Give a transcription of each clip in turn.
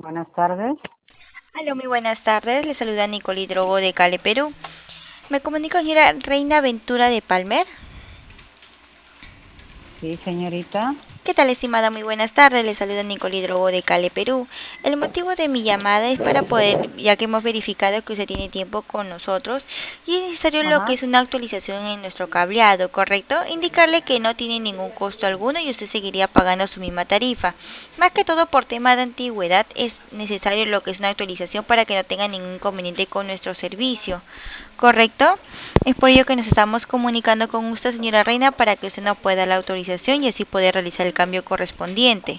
Buenas tardes. Hola, muy buenas tardes. Le saluda Nicole Drogo de Cali, Perú. Me comunico con señora Reina Ventura de Palmer. Sí, señorita. ¿Qué tal, estimada? Muy buenas tardes. Le saluda Nicole Drogo de Cali, Perú. El motivo de mi llamada es para poder, ya que hemos verificado que usted tiene tiempo con nosotros y es necesario lo que Ajá. es una actualización en nuestro cableado, ¿correcto? Indicarle que no tiene ningún costo alguno y usted seguiría pagando su misma tarifa. Más que todo por tema de antigüedad es necesario lo que es una actualización para que no tenga ningún inconveniente con nuestro servicio. ¿Correcto? Es por ello que nos estamos comunicando con usted, señora Reina, para que usted nos pueda dar la autorización y así poder realizar el cambio correspondiente.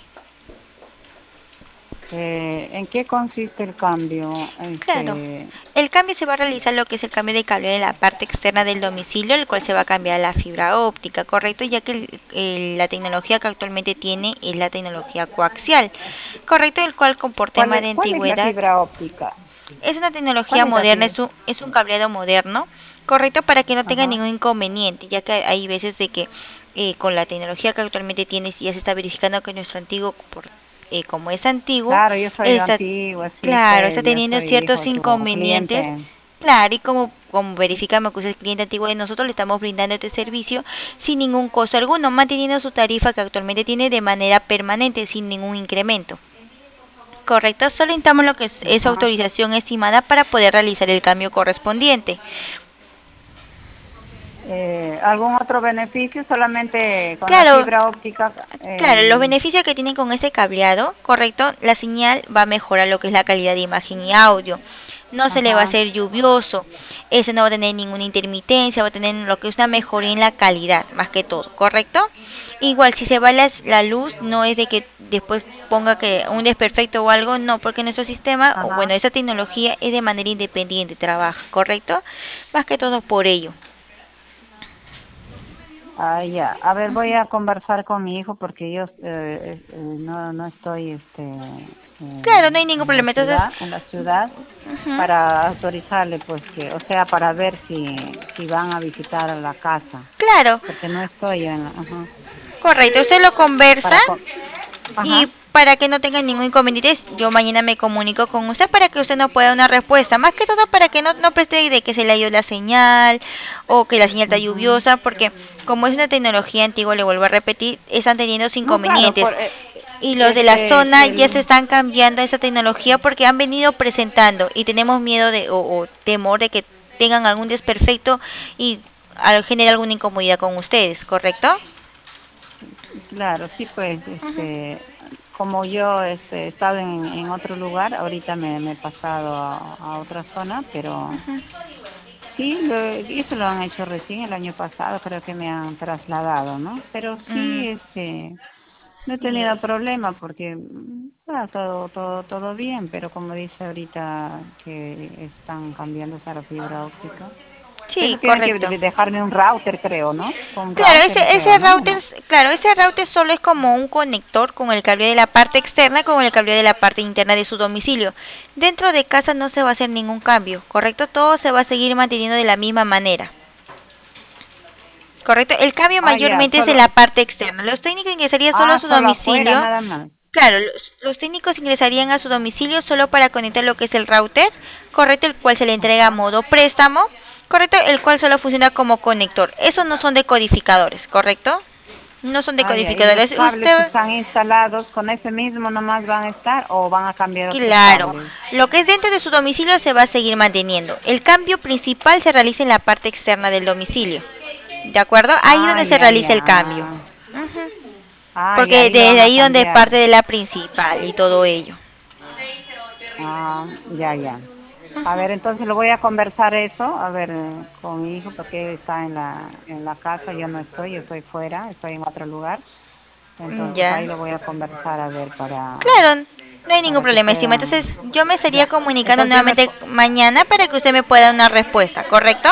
¿En qué consiste el cambio? Claro, el cambio se va a realizar lo que es el cambio de cable de la parte externa del domicilio, el cual se va a cambiar a la fibra óptica, ¿correcto? Ya que la tecnología que actualmente tiene es la tecnología coaxial, ¿correcto? El cual por tema de ¿Cuál es la antigüedad fibra óptica? es una ¿Cuál tecnología es la moderna, fibra? es un cableado moderno, correcto, para que no tenga Ajá. ningún inconveniente, ya que hay veces de que con la tecnología que actualmente tienes ya se está verificando que nuestro antiguo, como es antiguo, Claro, yo soy está, antigua, sí, claro, está pues yo teniendo soy ciertos hijo tu inconvenientes. cliente. Claro, y como verificamos que usted es cliente antiguo de nosotros, le estamos brindando este servicio sin ningún costo alguno, manteniendo su tarifa que actualmente tiene de manera permanente, sin ningún incremento. Correcto, solo necesitamos lo que es Ajá. autorización estimada para poder realizar el cambio correspondiente. ¿Algún otro beneficio? Solamente con la Claro, fibra óptica. claro, los beneficios que tienen con este cableado, correcto, la señal va a mejorar lo que es la calidad de imagen y audio. No se le va a Ajá. hacer lluvioso, ese no va a tener ninguna intermitencia, va a tener lo que es una mejoría en la calidad, más que todo, ¿correcto? Igual, si se va la luz, no es de que después ponga que un desperfecto o algo, no, porque nuestro sistema, o Ajá. bueno, esa tecnología es de manera independiente, trabaja, ¿correcto? Más que todo por ello. Ah, ya. A ver, voy a conversar con mi hijo porque yo no estoy Claro, no hay ningún problema. Entonces, en la ciudad ujú, para autorizarle, pues que, o sea, para ver si van a visitar a la casa, claro, porque no estoy en la, ajá, correcto. Usted lo conversa para, y ajá, para que no tenga ningún inconveniente, yo mañana me comunico con usted para que usted nos pueda dar una respuesta. Más que todo para que no preste de que se le ha ido la señal o que la señal está ujú. lluviosa, porque como es una tecnología antigua, le vuelvo a repetir, están teniendo No, claro, inconvenientes. Y los de la zona ya se están cambiando a esa tecnología porque han venido presentando y tenemos miedo o temor de que tengan algún desperfecto y genere alguna incomodidad con ustedes, ¿correcto? claro, sí, pues, como yo, he estado en otro lugar, ahorita me he pasado a otra zona, pero sí, eso lo han hecho recién el año pasado, creo que me han trasladado, ¿no? Pero Mm, sí, no he tenido problema porque todo bien, pero como dice ahorita que están cambiando a la fibra óptica. sí, Eso tienen que correcto. dejarme un router, creo, ¿no? Con un Claro, router, creo, ¿no? ¿O no? ese router solo es como un conector con el cable de la parte externa con el cable de la parte interna de su domicilio. Dentro de casa no se va a hacer ningún cambio, ¿correcto? Todo se va a seguir manteniendo de la misma manera. Correcto, el cambio Ah, ya, mayormente es en la parte externa. Los técnicos ingresarían solo a su solo afuera, domicilio. nada más. Claro, los técnicos ingresarían a su domicilio solo para conectar lo que es el router, correcto, el cual se le entrega a Ajá. modo préstamo, correcto, el cual solo funciona como conector. Esos no son decodificadores, ¿correcto? No son Ah, ya, y los decodificadores. cables que Usted, están instalados con ese mismo nomás van a estar o van a cambiar otros claro, cables. lo que es dentro de su domicilio se va a seguir manteniendo. El cambio principal se realiza en la parte externa del domicilio. ¿De acuerdo? Ahí es Ah, donde se ya, realiza el cambio. ya. Ujú. Y Porque ahí lo desde van a ahí donde cambiar. parte de la principal y todo ello. Ya, ya. A ver, entonces lo voy a conversar eso, a ver, con mi hijo, porque él está en la casa, yo no estoy, yo estoy fuera, estoy en otro lugar. Entonces Ya. ahí lo voy a conversar, a ver, Claro, no hay ningún para que problema, estima. puedan. Entonces, yo me estaría Ya. comunicando Entonces nuevamente mañana para que usted me pueda dar una respuesta, ¿correcto?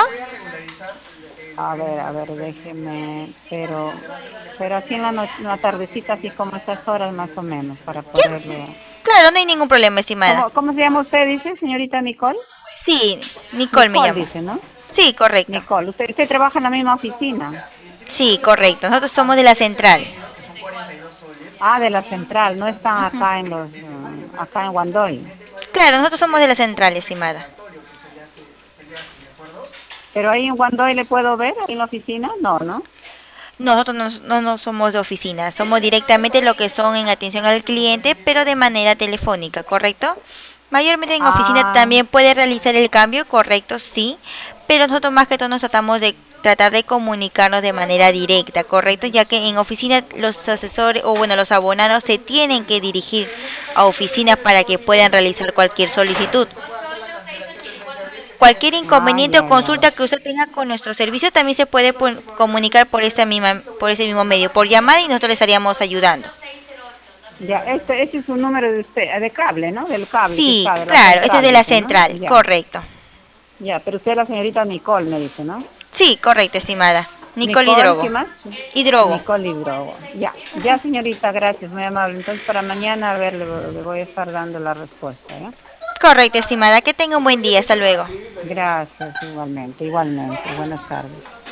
a ver, déjeme, pero así en la tardecita, así como estas horas más o menos, para Ya. poderle. Claro, no hay ningún problema, estimada. ¿Cómo se llama usted, dice, señorita Nicole? Sí, Nicole me Nicole llamo. dice, ¿no? Sí, correcto. Nicole, usted trabaja en la misma oficina. Sí, correcto. Nosotros somos de la central. Ah, de la central, no están Ujú. acá en los, acá en Guandoy. Claro, nosotros somos de la central, estimada. Pero ahí en Guandoy le puedo ver, en la oficina, no, ¿no? Nosotros no somos de oficina, somos directamente lo que son en atención al cliente, pero de manera telefónica, ¿correcto? Mayormente en oficina Ah, también puede realizar el cambio, correcto, sí, pero nosotros más que todo nos tratamos de tratar de comunicarnos de manera directa, correcto, ya que en oficina los asesores o bueno, los abonados se tienen que dirigir a oficina para que puedan realizar cualquier solicitud. Cualquier inconveniente o ya, ya. consulta que usted tenga con nuestro servicio también se puede comunicar por ese mismo medio, por llamada y nosotros le estaríamos ayudando. Ya, este es un número de usted, de cable, ¿no? Del cable que Sí, está, de la claro, ese es central, de la dice, ¿no? central, Ya, correcto. ya, pero usted es la señorita Nicole, me dice, ¿no? Sí, correcto, estimada. Nicole Nicole, Hidrogo. ¿qué más? Hidrogo. Nicole Hidrogo. Ya, ya, señorita, gracias, muy amable. Entonces, para mañana, a ver, le voy a estar dando la respuesta, ¿ya? Correcto, estimada. Que tenga un buen día. Hasta luego. Gracias, igualmente, igualmente. Buenas tardes.